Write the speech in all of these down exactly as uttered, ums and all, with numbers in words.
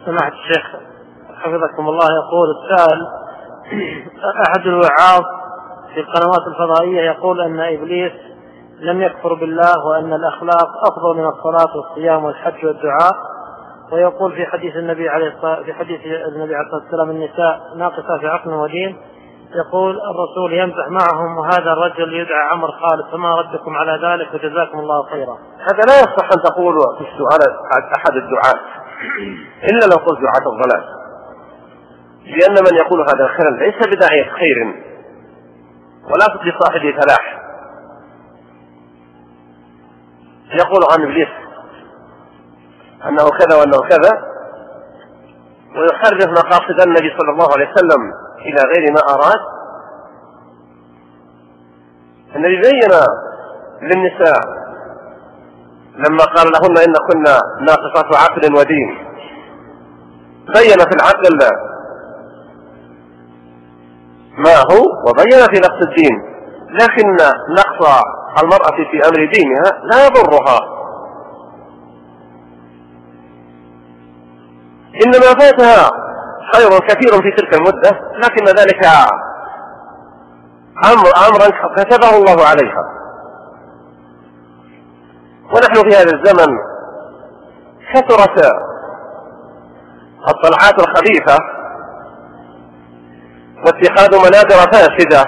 سماحة الشيخ حفظكم الله، يقول السائل: أحد الوعاظ في القنوات الفضائية يقول أن إبليس لم يكفر بالله وأن الأخلاق أفضل من الصلاة والصيام والحج والدعاء، ويقول في حديث النبي عليه الصلاة في حديث النبي عليه الصلاة والسلام: النساء ناقصة في عقل ودين. يقول الرسول يمزح معهم وهذا الرجل يدعى عمر خالد، فما ردكم على ذلك وجزاكم الله خيرا؟ هذا لا يصح أن تقول في السؤال أحد الدعاة إلا لو قلت دعاة الضلال، لأن من يقول هذا الخير ليس بداعية خير ولا لصاحبه فلاح. يقول عن إبليس أنه كذا وأنه كذا ويحرف مقاصد النبي صلى الله عليه وسلم إلى غير ما أراد. النبي بين للنساء لما قال لهن إن كنا ناقصات عقل ودين، بين في العقل ما هو وبين في نقص الدين، لكن نقص المرأة في أمر دينها لا يضرها، إنما فاتها خير كثير في تلك المدة، لكن ذلك أمر أمرا كتبه الله عليها. ونحن في هذا الزمن كثرت الطلعات الخبيثة واتخاذ منابر فاسدة،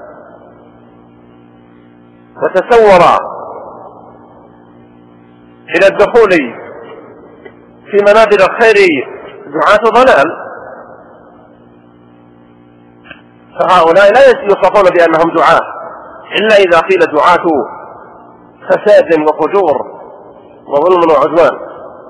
وتسور إلى الدخول في منابر الخير دعاة ضلال، فهؤلاء لا يوصفون بأنهم دعاة إلا إذا قيل دعاة فساد وفجور وظلم وعدوان.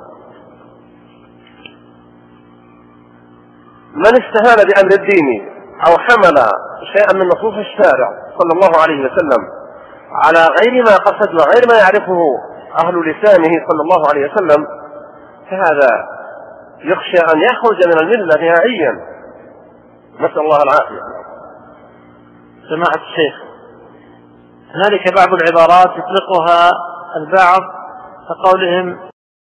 من استهان بأمر الدين أو حمل شيئا من نصوص الشارع صلى الله عليه وسلم على غير ما قصد وغير ما يعرفه أهل لسانه صلى الله عليه وسلم، فهذا يخشى أن يخرج من الملة نهائيا، نسأل الله العافية. سماحة الشيخ، هنالك بعض العبارات يطلقها البعض كقولهم